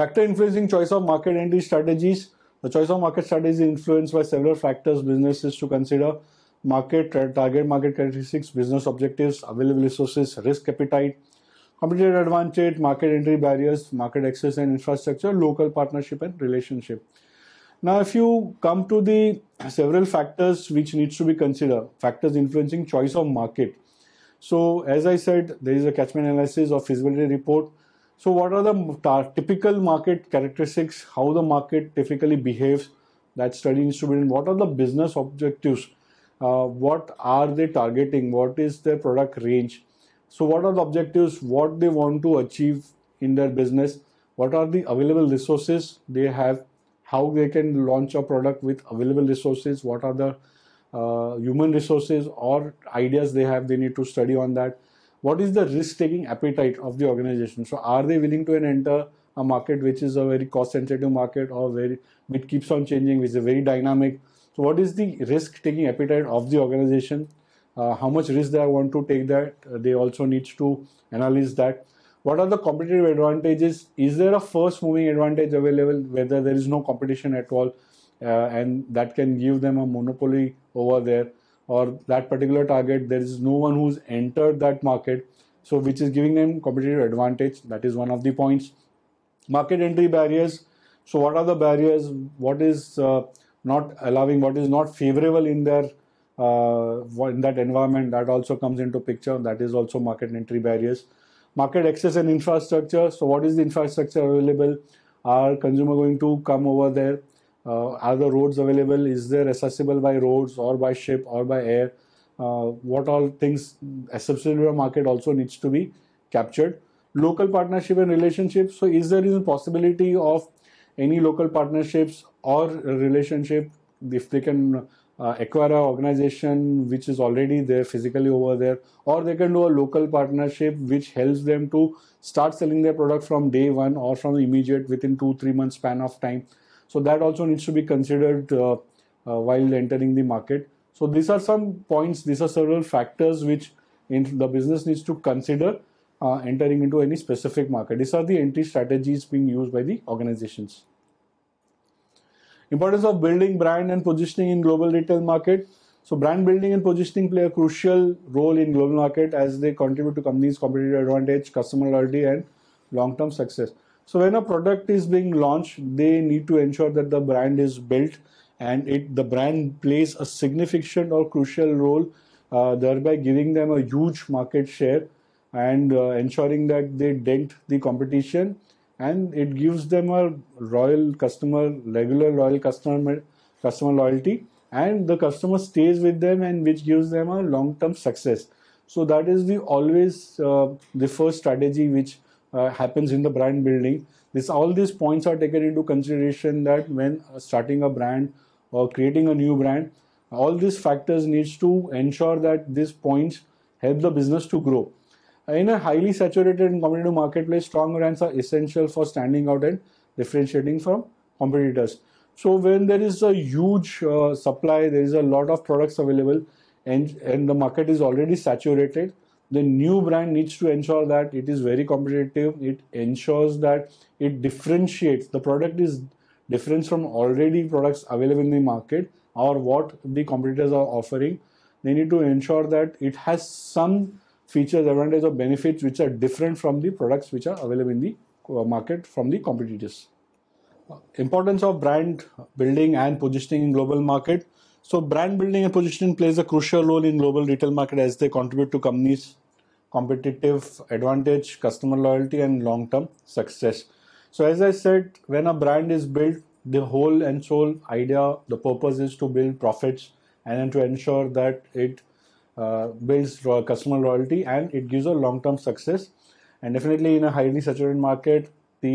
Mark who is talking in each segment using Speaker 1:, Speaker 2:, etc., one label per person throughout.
Speaker 1: Factor influencing choice of market entry strategies. The choice of market strategy is influenced by several factors businesses to consider: target market characteristics, business objectives, available resources, risk appetite, competitive advantage, market entry barriers, market access and infrastructure, local partnership and relationship. Now, if you come to the several factors which needs to be considered, factors influencing choice of market. So, as I said, there is a catchment analysis or feasibility report. So, what are the typical market characteristics? How the market typically behaves? That study needs to be done. What are the business objectives? What are they targeting? What is their product range? So, what are the objectives? What they want to achieve in their business? What are the available resources they have? How they can launch a product with available resources? What are the human resources or ideas they have? They need to study on that. What is the risk-taking appetite of the organization? So, are they willing to enter a market which is a very cost-sensitive market or which keeps on changing, which is very dynamic? So, what is the risk-taking appetite of the organization? How much risk they want to take that? They also need to analyze that. What are the competitive advantages? Is there a first-moving advantage available, whether there is no competition at all, and that can give them a monopoly over there? Or that particular target, there is no one who's entered that market, so which is giving them competitive advantage. That is one of the points. Market entry barriers. So what are the barriers? What is not allowing? What is not favorable in their in that environment? That also comes into picture. That is also market entry barriers. Market access and infrastructure. So what is the infrastructure available? Are consumer going to come over there? Are the roads available? Is there accessible by roads or by ship or by air? What all things accessible to market also needs to be captured. Local partnership and relationships. So is there a possibility of any local partnerships or relationship if they can acquire an organization which is already there physically over there, or they can do a local partnership which helps them to start selling their product from day one or from immediate within 2-3 months span of time. So that also needs to be considered while entering the market. So these are some points, these are several factors which the business needs to consider entering into any specific market. These are the entry strategies being used by the organizations. Importance of building brand and positioning in global retail market. So brand building and positioning play a crucial role in global market as they contribute to companies' competitive advantage, customer loyalty and long-term success. So when a product is being launched, they need to ensure that the brand is built and the brand plays a significant or crucial role, thereby giving them a huge market share and ensuring that they dent the competition, and it gives them a loyal customer, regular loyal customer loyalty, and the customer stays with them, and which gives them a long-term success. So that is always the first strategy which happens in the brand building. All these points are taken into consideration that when starting a brand or creating a new brand, all these factors needs to ensure that these points help the business to grow. In a highly saturated and competitive marketplace, strong brands are essential for standing out and differentiating from competitors. So when there is a huge supply, there is a lot of products available, and the market is already saturated, the new brand needs to ensure that it is very competitive. It ensures that it differentiates. The product is different from already products available in the market or what the competitors are offering. They need to ensure that it has some features, advantages or benefits which are different from the products which are available in the market from the competitors. Importance of brand building and positioning in global market. So brand building and positioning plays a crucial role in global retail market as they contribute to companies' competitive advantage, customer loyalty and long-term success. So as I said, when a brand is built, the whole and sole idea, the purpose is to build profits and then to ensure that it builds customer loyalty and it gives a long-term success. And definitely in a highly saturated market,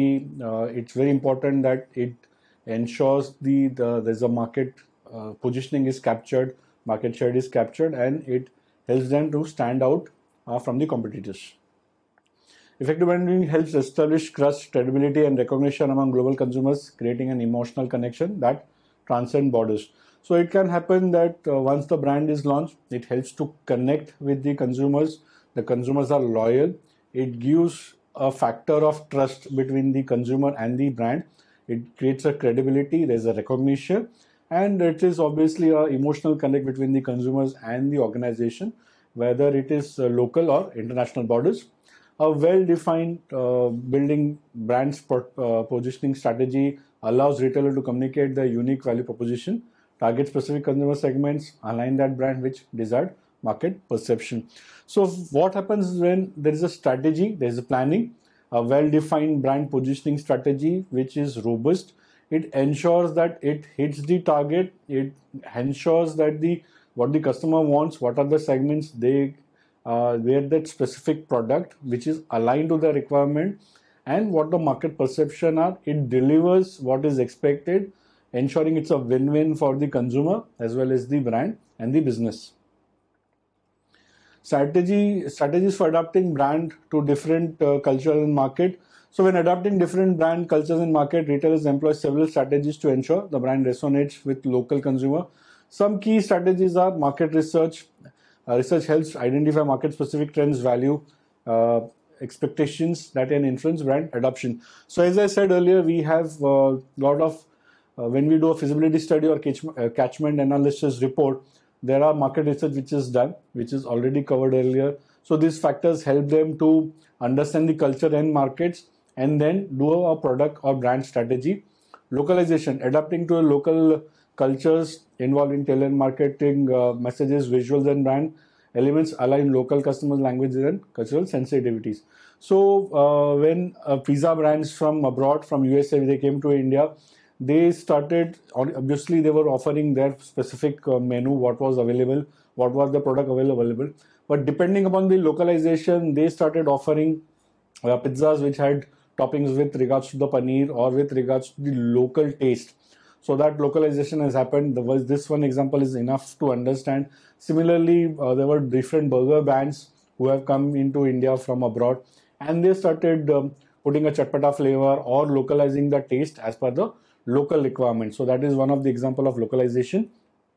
Speaker 1: it's very important that it ensures there's a market positioning is captured, market share is captured, and it helps them to stand out from the competitors. Effective branding helps establish trust, credibility, and recognition among global consumers, creating an emotional connection that transcends borders. So it can happen that once the brand is launched, it helps to connect with the consumers. The consumers are loyal. It gives a factor of trust between the consumer and the brand. It creates a credibility, there's a recognition, and it is obviously a emotional connect between the consumers and the organization, whether it is local or international borders. A well-defined building brands positioning strategy allows retailer to communicate their unique value proposition, target specific consumer segments, align that brand with desired market perception. So what happens when there is a strategy, there is a planning, a well-defined brand positioning strategy which is robust. It ensures that it hits the target. It ensures that what the customer wants, what are the segments they where that specific product which is aligned to the requirement, and what the market perception are. It delivers what is expected, ensuring it's a win-win for the consumer as well as the brand and the business. Strategies for adapting brand to different culture and market. So when adapting different brand cultures and market, retailers employ several strategies to ensure the brand resonates with local consumer. Some key strategies are market research. Research helps identify market specific trends, value, expectations that can influence brand adoption. So as I said earlier, we have a lot of when we do a feasibility study or catchment analysis report, there are market research which is done, which is already covered earlier. So these factors help them to understand the culture and markets and then do a product or brand strategy. Localization, adapting to a local cultures involving tailored marketing, messages, visuals and brand elements align local customers, languages and cultural sensitivities. So when pizza brands from abroad, from USA, they came to India, they started, obviously they were offering their specific menu, what was available, what was the product available. But depending upon the localization, they started offering pizzas which had toppings with regards to the paneer or with regards to the local taste. So that localization has happened. This one example is enough to understand. Similarly, there were different burger brands who have come into India from abroad, and they started putting a chatpata flavor or localizing the taste as per the local requirement. So that is one of the example of localization.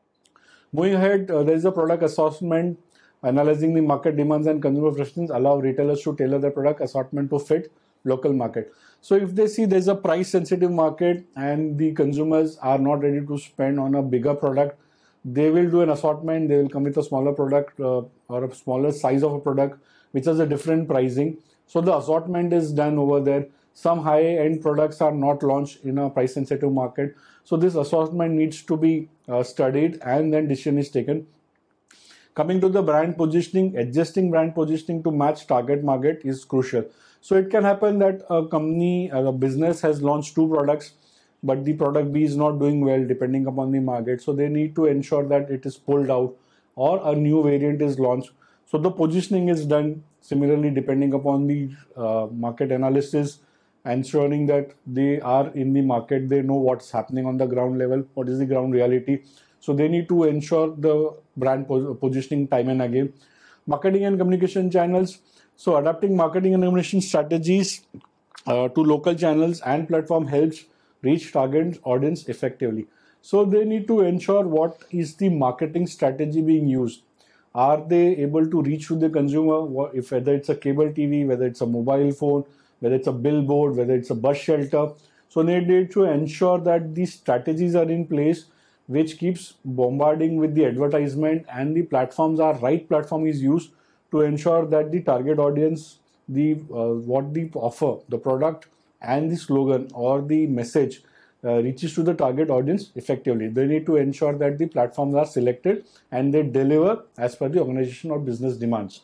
Speaker 1: Moving ahead, there is a product assortment. Analyzing the market demands and consumer preferences allow retailers to tailor their product assortment to fit local market. So if they see there's a price sensitive market and the consumers are not ready to spend on a bigger product, they will do an assortment. They will come with a smaller product or a smaller size of a product which has a different pricing. So the assortment is done over there. Some high-end products are not launched in a price-sensitive market. So this assortment needs to be studied and then decision is taken. Coming to the brand positioning, adjusting brand positioning to match target market is crucial. So it can happen that a company, a business has launched two products, but the product B is not doing well depending upon the market. So they need to ensure that it is pulled out or a new variant is launched. So the positioning is done similarly depending upon the market analysis, ensuring that they are in the market, they know what's happening on the ground level, what is the ground reality. So they need to ensure the brand positioning time and again. Marketing and communication channels. So adapting marketing and communication strategies to local channels and platform helps reach target audience effectively. So they need to ensure what is the marketing strategy being used. Are they able to reach to the consumer, if whether it's a cable TV, whether it's a mobile phone, whether it's a billboard, whether it's a bus shelter. So they need to ensure that these strategies are in place which keeps bombarding with the advertisement and the right platform is used to ensure that the target audience, what the offer, the product and the slogan or the message reaches to the target audience effectively. They need to ensure that the platforms are selected and they deliver as per the organization or business demands.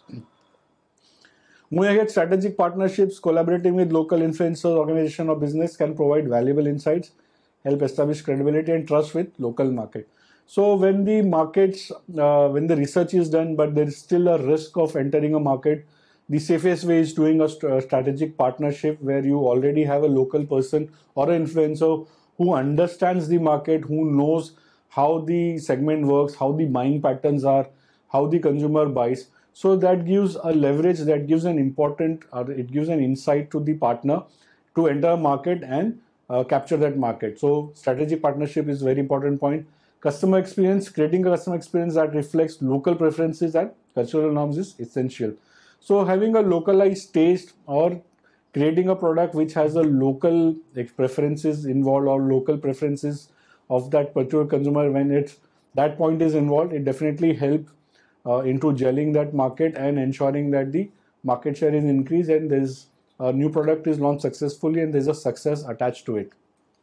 Speaker 1: Moving ahead, strategic partnerships, collaborating with local influencers, organization or business can provide valuable insights, help establish credibility and trust with local market. So when the markets, when the research is done, but there is still a risk of entering a market, the safest way is doing a strategic partnership where you already have a local person or an influencer who understands the market, who knows how the segment works, how the buying patterns are, how the consumer buys. So that gives a leverage, that gives an it gives an insight to the partner to enter a market and capture that market. So strategic partnership is very important point. Customer experience, creating a customer experience that reflects local preferences and cultural norms is essential. So having a localized taste or creating a product which has a local preferences involved or local preferences of that particular consumer. When it's that point is involved, it definitely help into gelling that market and ensuring that the market share is increased and there's a new product is launched successfully and there's a success attached to it.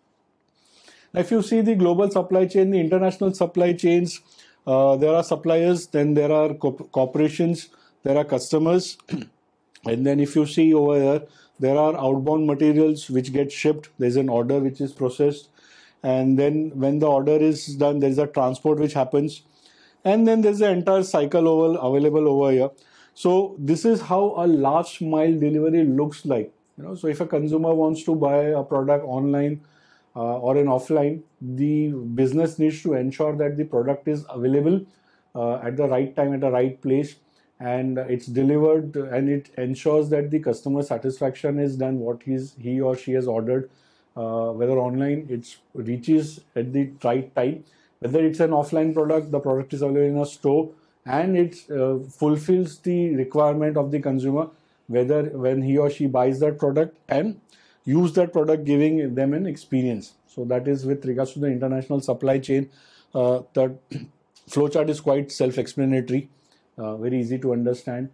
Speaker 1: Now, if you see the global supply chain, the international supply chains, there are suppliers, then there are corporations, there are customers, and then if you see over here, there are outbound materials which get shipped. There's an order which is processed, and then when the order is done, there's a transport which happens, and then there's the entire cycle available over here. So this is how a last mile delivery looks like. So if a consumer wants to buy a product online or in offline, the business needs to ensure that the product is available at the right time at the right place, and it's delivered, and it ensures that the customer satisfaction is done what he or she has ordered, whether online it reaches at the right time, whether it's an offline product, the product is available in a store and it fulfills the requirement of the consumer, whether when he or she buys that product and use that product, giving them an experience. So that is with regards to the international supply chain. The flowchart is quite self-explanatory, very easy to understand.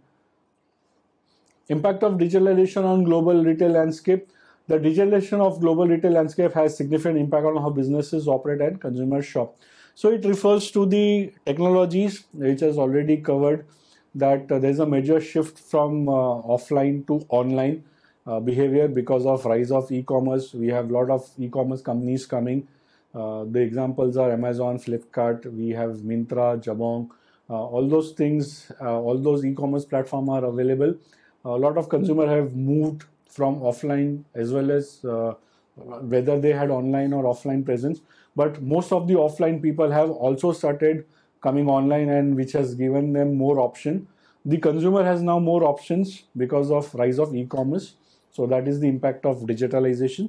Speaker 1: Impact of digitalization on global retail landscape. The digitalization of global retail landscape has significant impact on how businesses operate and consumers shop. So it refers to the technologies which has already covered, that there's a major shift from offline to online behavior because of rise of e-commerce. We have a lot of e-commerce companies coming. The examples are Amazon, Flipkart, we have Myntra, Jabong, all those things, all those e-commerce platforms are available. A lot of consumers have moved from offline as well as whether they had online or offline presence, but most of the offline people have also started coming online, and which has given them more option. The consumer has now more options because of rise of e-commerce. So that is the impact of digitalization.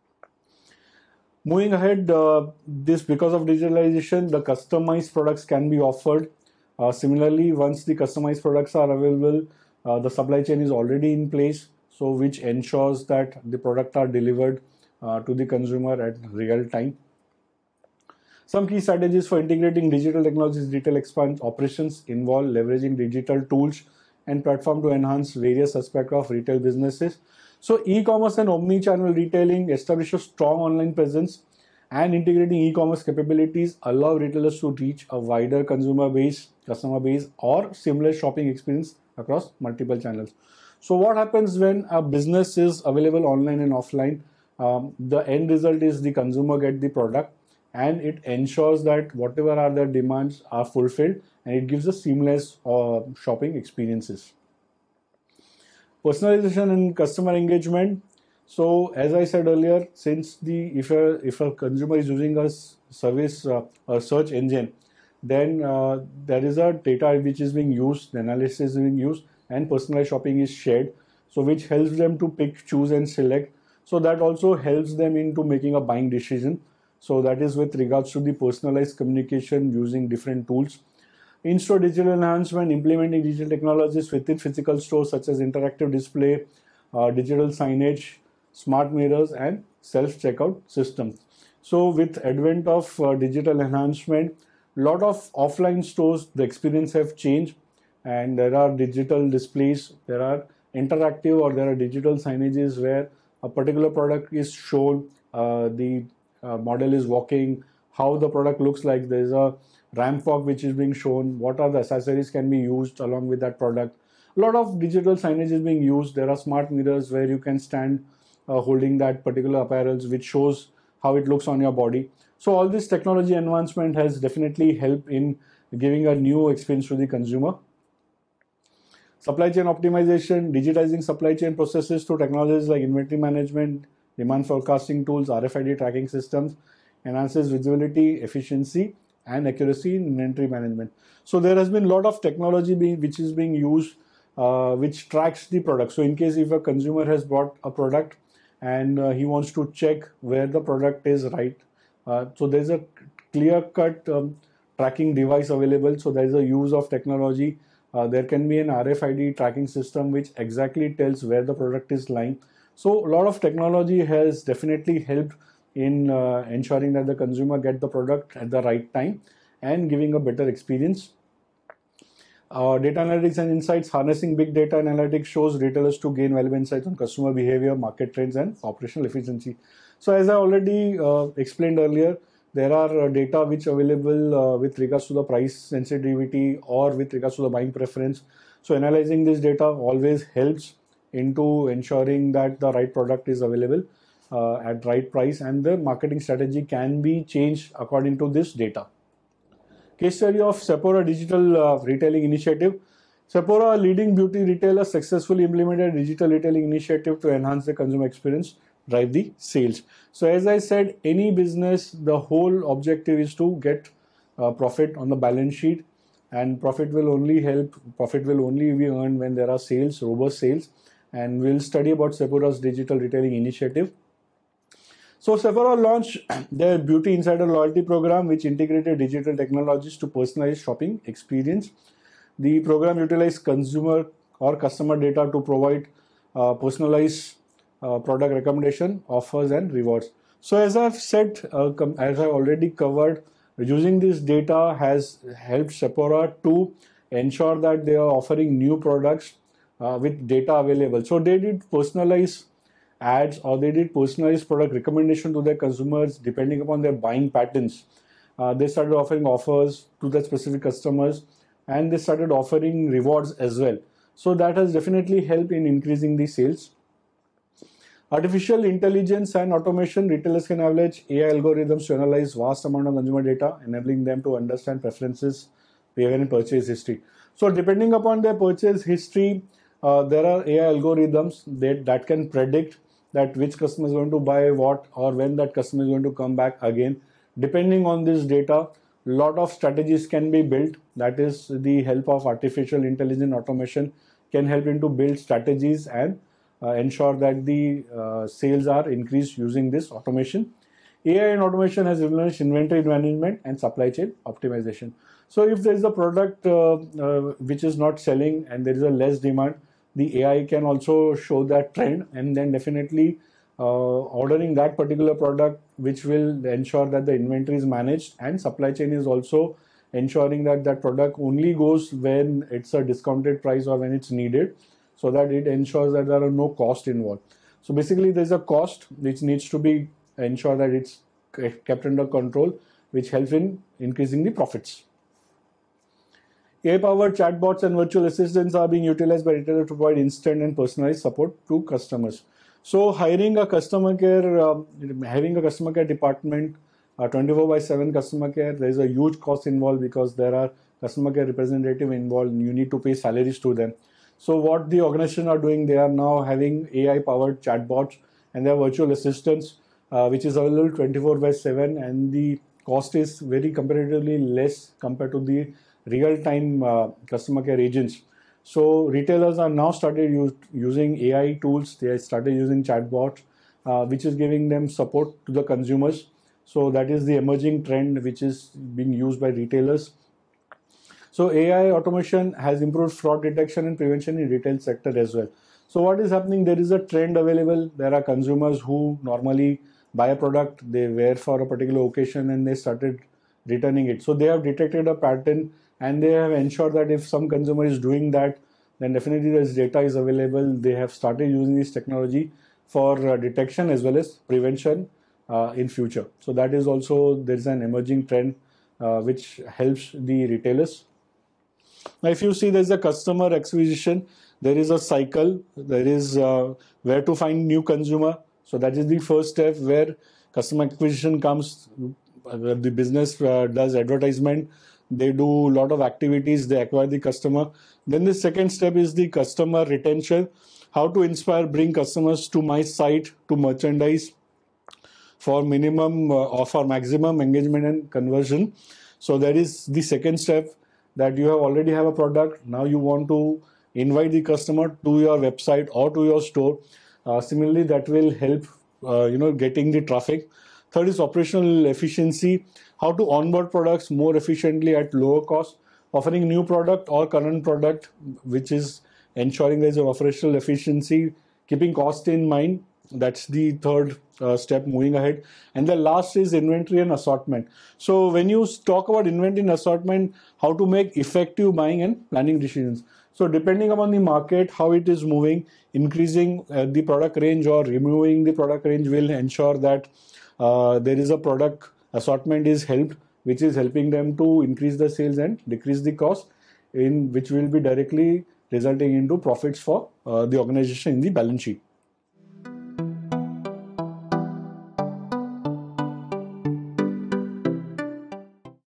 Speaker 1: Moving ahead, because of digitalization, the customized products can be offered. Similarly, once the customized products are available, the supply chain is already in place, so which ensures that the products are delivered to the consumer at real time. Some key strategies for integrating digital technologies, retail expansion operations involve leveraging digital tools and platform to enhance various aspects of retail businesses. So e-commerce and omni-channel retailing establish a strong online presence, and integrating e-commerce capabilities allow retailers to reach a wider customer base, or seamless shopping experience across multiple channels. So what happens when a business is available online and offline? The end result is the consumer get the product, and it ensures that whatever are their demands are fulfilled, and it gives a seamless shopping experiences. Personalization and customer engagement. So as I said earlier, since if a consumer is using a service, a search engine, then there is a data which is being used, the analysis is being used, and personalized shopping is shared. So which helps them to pick, choose, and select. So that also helps them into making a buying decision. So that is with regards to the personalized communication using different tools. In-store digital enhancement, implementing digital technologies within physical stores such as interactive display, digital signage, smart mirrors, and self-checkout systems. So with advent of digital enhancement, a lot of offline stores, the experience have changed, and there are digital displays, there are interactive or there are digital signages where a particular product is shown, the model is walking, how the product looks like, there is a ramp walk which is being shown, what are the accessories can be used along with that product. A lot of digital signage is being used. There are smart mirrors where you can stand holding that particular apparel, which shows how it looks on your body. So all this technology advancement has definitely helped in giving a new experience to the consumer. Supply chain optimization, digitizing supply chain processes through technologies like inventory management, demand forecasting tools, RFID tracking systems, enhances visibility, efficiency, and accuracy in inventory management. So there has been a lot of technology which is being used, which tracks the product. So in case if a consumer has bought a product and he wants to check where the product is right, so there's a clear-cut tracking device available. So there is a use of technology. There can be an RFID tracking system which exactly tells where the product is lying. So a lot of technology has definitely helped in ensuring that the consumer get the product at the right time and giving a better experience. Data analytics and insights. Harnessing big data analytics shows retailers to gain valuable insights on customer behavior, market trends, and operational efficiency. So as I already explained earlier, there are data which are available with regards to the price sensitivity or with regards to the buying preference. So analyzing this data always helps into ensuring that the right product is available at right price, and the marketing strategy can be changed according to this data. Case study of Sephora digital retailing initiative. Sephora, a leading beauty retailer, successfully implemented a digital retailing initiative to enhance the consumer experience, drive the sales. So as I said, any business, the whole objective is to get profit on the balance sheet, and profit will only be earned when there are sales, robust sales. And we'll study about Sephora's digital retailing initiative. So Sephora launched their Beauty Insider loyalty program, which integrated digital technologies to personalize shopping experience. The program utilized consumer or customer data to provide personalized product recommendation, offers, and rewards. So as I've said, as I already covered, using this data has helped Sephora to ensure that they are offering new products with data available. So they did personalized ads, or they did personalized product recommendation to their consumers depending upon their buying patterns. They started offering offers to the specific customers, and they started offering rewards as well. So that has definitely helped in increasing the sales. Artificial intelligence and automation. Retailers can leverage AI algorithms to analyze vast amount of consumer data, enabling them to understand preferences, behavior, and purchase history. So depending upon their purchase history, there are AI algorithms that can predict that which customer is going to buy what, or when that customer is going to come back again. Depending on this data, a lot of strategies can be built. That is, the help of artificial intelligence automation can help into build strategies and ensure that the sales are increased using this automation. AI and automation has revolutionized inventory management and supply chain optimization. So if there is a product which is not selling and there is a less demand, the AI can also show that trend, and then definitely ordering that particular product, which will ensure that the inventory is managed, and supply chain is also ensuring that that product only goes when it's a discounted price or when it's needed, so that it ensures that there are no cost involved. So basically there's a cost which needs to be ensured that it's kept under control, which helps in increasing the profits. AI-powered chatbots and virtual assistants are being utilized by retailers to provide instant and personalized support to customers. So having a customer care department, 24/7 customer care, there is a huge cost involved because there are customer care representative involved. You need to pay salaries to them. So what the organization are doing, they are now having AI-powered chatbots and their virtual assistants, which is available 24/7, and the cost is very comparatively less compared to the real-time customer care agents. So retailers are now started using AI tools. They started using chatbots, which is giving them support to the consumers. So that is the emerging trend which is being used by retailers. So AI automation has improved fraud detection and prevention in retail sector as well. So what is happening? There is a trend available. There are consumers who normally buy a product, they wear for a particular occasion, and they started returning it. So they have detected a pattern, and they have ensured that if some consumer is doing that, then definitely this data is available. They have started using this technology for detection as well as prevention in future. So that is also, there is an emerging trend which helps the retailers. Now if you see, there is a customer acquisition, there is a cycle, there is where to find new consumer. So that is the first step, where customer acquisition comes. The business does advertisement, they do a lot of activities, they acquire the customer. Then the second step is the customer retention. How to inspire, bring customers to my site to merchandise for minimum or for maximum engagement and conversion. So that is the second step, that you already have a product. Now you want to invite the customer to your website or to your store. Similarly, that will help getting the traffic. Third is operational efficiency. How to onboard products more efficiently at lower cost, offering new product or current product, which is ensuring there is an operational efficiency, keeping cost in mind, That's the third step moving ahead. And the last is inventory and assortment. So when you talk about inventory and assortment, how to make effective buying and planning decisions. So depending upon the market, how it is moving, increasing the product range or removing the product range will ensure that there is a product assortment is helped, which is helping them to increase the sales and decrease the cost, in which will be directly resulting into profits for the organization in the balance sheet.